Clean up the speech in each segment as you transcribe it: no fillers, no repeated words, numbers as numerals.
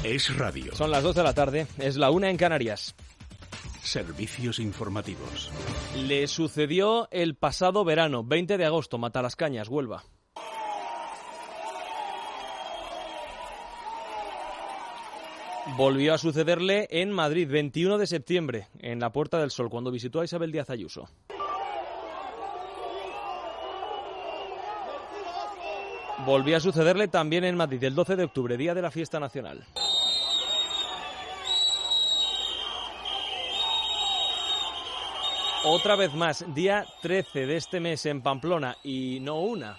Es radio. Son las 12 de la tarde, es la 1 en Canarias. Servicios informativos. Le sucedió el pasado verano, 20 de agosto, Matalascañas, Huelva. Volvió a sucederle en Madrid, 21 de septiembre, en la Puerta del Sol, cuando visitó a Isabel Díaz Ayuso. Volvió a sucederle también en Madrid, el 12 de octubre, día de la fiesta nacional. Otra vez más, día 13 de este mes en Pamplona, y no una.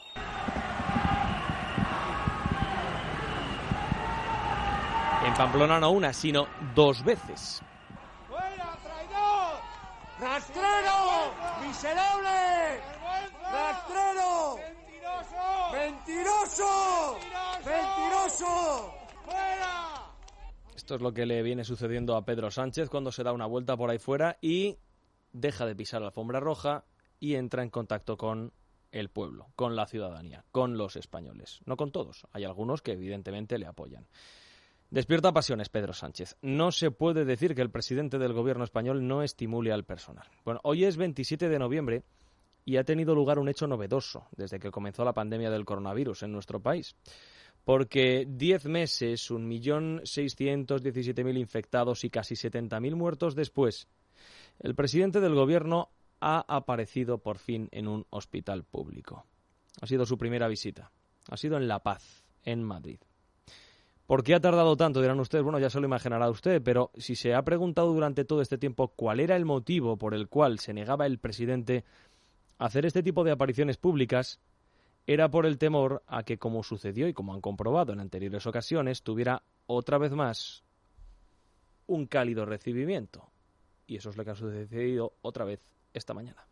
En Pamplona no una, sino dos veces. ¡Fuera, traidor! ¡Rastrero! ¡Miserable! ¡Rastrero! ¡Mentiroso! ¡Mentiroso! ¡Mentiroso! ¡Fuera! Esto es lo que le viene sucediendo a Pedro Sánchez cuando se da una vuelta por ahí fuera y deja de pisar la alfombra roja y entra en contacto con el pueblo, con la ciudadanía, con los españoles. No con todos, hay algunos que evidentemente le apoyan. Despierta pasiones Pedro Sánchez. No se puede decir que el presidente del gobierno español no estimule al personal. Bueno, hoy es 27 de noviembre y ha tenido lugar un hecho novedoso desde que comenzó la pandemia del coronavirus en nuestro país. Porque 10 meses, 1.617.000 infectados y casi 70.000 muertos después, el presidente del gobierno ha aparecido por fin en un hospital público. Ha sido su primera visita. Ha sido en La Paz, en Madrid. ¿Por qué ha tardado tanto? Dirán ustedes, bueno, ya se lo imaginará usted, pero si se ha preguntado durante todo este tiempo cuál era el motivo por el cual se negaba el presidente a hacer este tipo de apariciones públicas, era por el temor a que, como sucedió y como han comprobado en anteriores ocasiones, tuviera otra vez más un cálido recibimiento. Y eso es lo que ha sucedido otra vez esta mañana.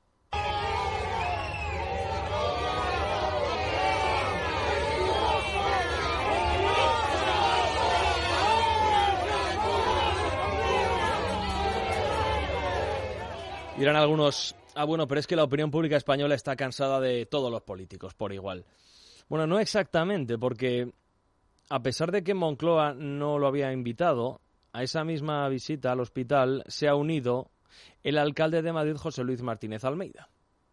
Dirán algunos, bueno, pero es que la opinión pública española está cansada de todos los políticos por igual. Bueno, no exactamente, porque a pesar de que Moncloa no lo había invitado, a esa misma visita al hospital se ha unido el alcalde de Madrid, José Luis Martínez Almeida.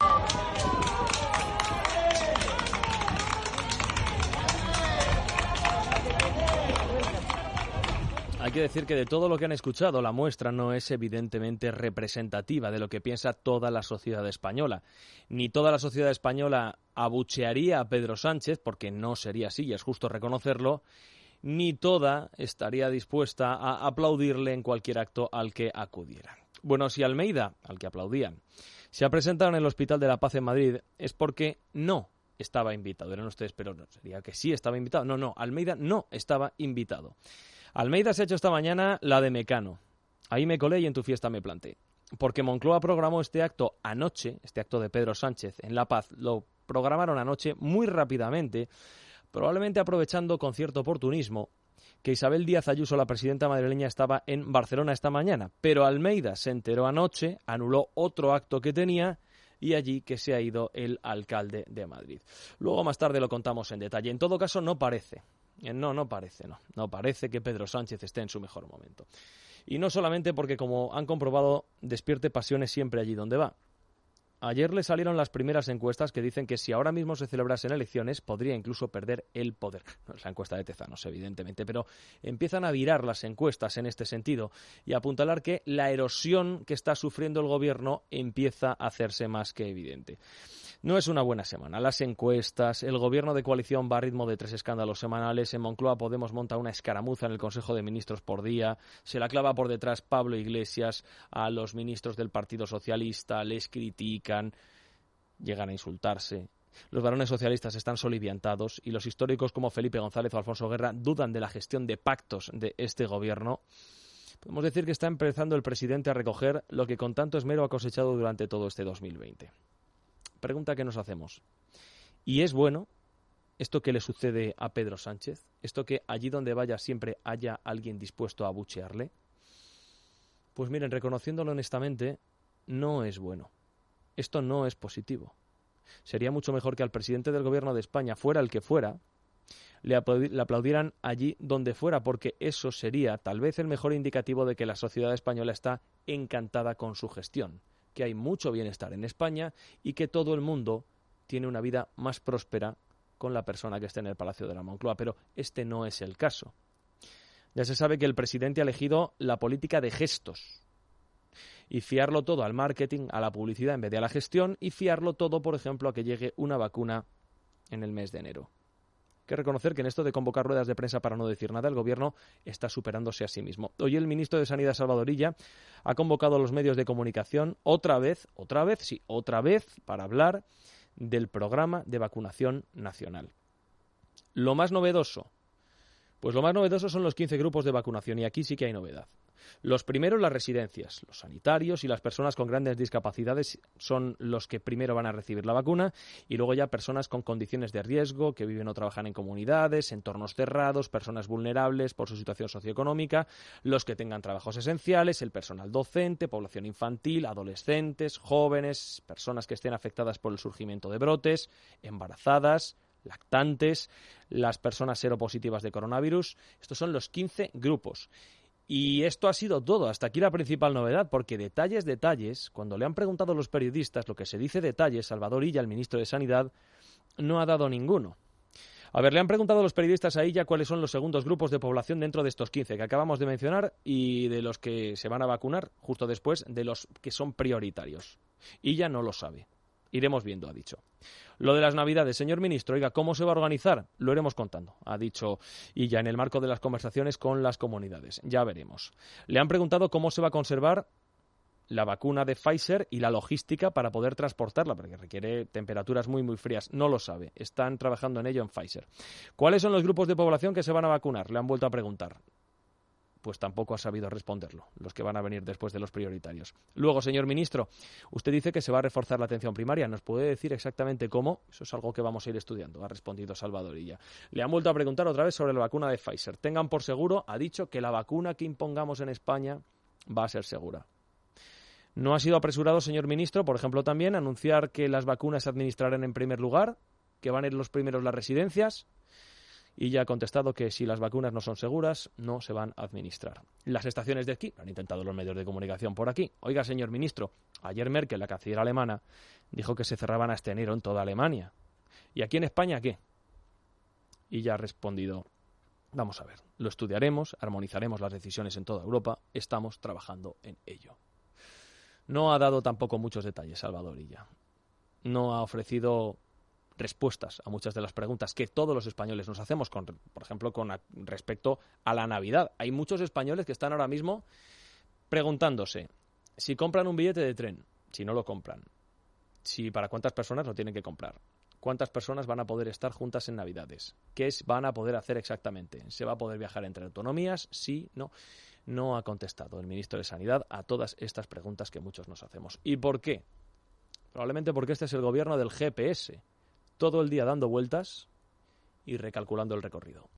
Hay que decir que de todo lo que han escuchado, la muestra no es evidentemente representativa de lo que piensa toda la sociedad española. Ni toda la sociedad española abuchearía a Pedro Sánchez, porque no sería así, y es justo reconocerlo, ni toda estaría dispuesta a aplaudirle en cualquier acto al que acudiera. Bueno, si Almeida, al que aplaudían, se ha presentado en el Hospital de la Paz en Madrid, es porque no estaba invitado. Eran ustedes, pero no, sería que sí estaba invitado. No, Almeida no estaba invitado. Almeida se ha hecho esta mañana la de Mecano. Ahí me colé y en tu fiesta me planté. Porque Moncloa programó este acto anoche, este acto de Pedro Sánchez en La Paz, lo programaron anoche muy rápidamente, probablemente aprovechando con cierto oportunismo que Isabel Díaz Ayuso, la presidenta madrileña, estaba en Barcelona esta mañana. Pero Almeida se enteró anoche, anuló otro acto que tenía y allí que se ha ido el alcalde de Madrid. Luego más tarde lo contamos en detalle. En todo caso, no parece que Pedro Sánchez esté en su mejor momento. Y no solamente porque, como han comprobado, despierte pasiones siempre allí donde va. Ayer le salieron las primeras encuestas que dicen que si ahora mismo se celebrasen elecciones podría incluso perder el poder. No es la encuesta de Tezanos, evidentemente, pero empiezan a virar las encuestas en este sentido y a apuntalar que la erosión que está sufriendo el gobierno empieza a hacerse más que evidente. No es una buena semana. Las encuestas, el gobierno de coalición va a ritmo de 3 escándalos semanales. En Moncloa Podemos monta una escaramuza en el Consejo de Ministros por día. Se la clava por detrás Pablo Iglesias a los ministros del Partido Socialista, les critican, llegan a insultarse. Los varones socialistas están soliviantados y los históricos como Felipe González o Alfonso Guerra dudan de la gestión de pactos de este gobierno. Podemos decir que está empezando el presidente a recoger lo que con tanto esmero ha cosechado durante todo este 2020. Pregunta que nos hacemos. ¿Y es bueno esto que le sucede a Pedro Sánchez? ¿Esto que allí donde vaya siempre haya alguien dispuesto a abuchearle? Pues miren, reconociéndolo honestamente, no es bueno. Esto no es positivo. Sería mucho mejor que al presidente del gobierno de España, fuera el que fuera, le aplaudieran allí donde fuera, porque eso sería tal vez el mejor indicativo de que la sociedad española está encantada con su gestión, que hay mucho bienestar en España y que todo el mundo tiene una vida más próspera con la persona que esté en el Palacio de la Moncloa, pero este no es el caso. Ya se sabe que el presidente ha elegido la política de gestos y fiarlo todo al marketing, a la publicidad en vez de a la gestión, y fiarlo todo, por ejemplo, a que llegue una vacuna en el mes de enero. Hay que reconocer que en esto de convocar ruedas de prensa para no decir nada, el Gobierno está superándose a sí mismo. Hoy el ministro de Sanidad, Salvador Illa, ha convocado a los medios de comunicación otra vez, para hablar del programa de vacunación nacional. Lo más novedoso son los 15 grupos de vacunación, y aquí sí que hay novedad. Los primeros, las residencias, los sanitarios y las personas con grandes discapacidades son los que primero van a recibir la vacuna, y luego ya personas con condiciones de riesgo, que viven o trabajan en comunidades, entornos cerrados, personas vulnerables por su situación socioeconómica, los que tengan trabajos esenciales, el personal docente, población infantil, adolescentes, jóvenes, personas que estén afectadas por el surgimiento de brotes, embarazadas, lactantes, las personas seropositivas de coronavirus. Estos son los 15 grupos. Y esto ha sido todo. Hasta aquí la principal novedad, porque detalles, cuando le han preguntado a los periodistas lo que se dice detalles, Salvador Illa, el ministro de Sanidad, no ha dado ninguno. A ver, le han preguntado a los periodistas a Illa cuáles son los segundos grupos de población dentro de estos 15 que acabamos de mencionar y de los que se van a vacunar justo después de los que son prioritarios. Illa no lo sabe. Iremos viendo, ha dicho. Lo de las Navidades, señor ministro, oiga, ¿cómo se va a organizar? Lo iremos contando, ha dicho Illa, en el marco de las conversaciones con las comunidades. Ya veremos. Le han preguntado cómo se va a conservar la vacuna de Pfizer y la logística para poder transportarla, porque requiere temperaturas muy, muy frías. No lo sabe. Están trabajando en ello en Pfizer. ¿Cuáles son los grupos de población que se van a vacunar? Le han vuelto a preguntar. Pues tampoco ha sabido responderlo, los que van a venir después de los prioritarios. Luego, señor ministro, usted dice que se va a reforzar la atención primaria. ¿Nos puede decir exactamente cómo? Eso es algo que vamos a ir estudiando, ha respondido Salvador Illa. Le han vuelto a preguntar otra vez sobre la vacuna de Pfizer. Tengan por seguro, ha dicho, que la vacuna que impongamos en España va a ser segura. No ha sido apresurado, señor ministro, por ejemplo, también anunciar que las vacunas se administrarán en primer lugar, que van a ir los primeros las residencias. Y ya ha contestado que si las vacunas no son seguras, no se van a administrar. Las estaciones de esquí, lo han intentado los medios de comunicación por aquí. Oiga, señor ministro, ayer Merkel, la canciller alemana, dijo que se cerraban hasta enero en toda Alemania. ¿Y aquí en España qué? Y ya ha respondido, vamos a ver, lo estudiaremos, armonizaremos las decisiones en toda Europa, estamos trabajando en ello. No ha dado tampoco muchos detalles Salvador Illa. No ha ofrecido respuestas a muchas de las preguntas que todos los españoles nos hacemos, por ejemplo, con respecto a la Navidad. Hay muchos españoles que están ahora mismo preguntándose si compran un billete de tren, si no lo compran, si para cuántas personas lo tienen que comprar, cuántas personas van a poder estar juntas en Navidades, qué van a poder hacer exactamente, se va a poder viajar entre autonomías, sí, no. No ha contestado el ministro de Sanidad a todas estas preguntas que muchos nos hacemos. ¿Y por qué? Probablemente porque este es el gobierno del GPS. Todo el día dando vueltas y recalculando el recorrido.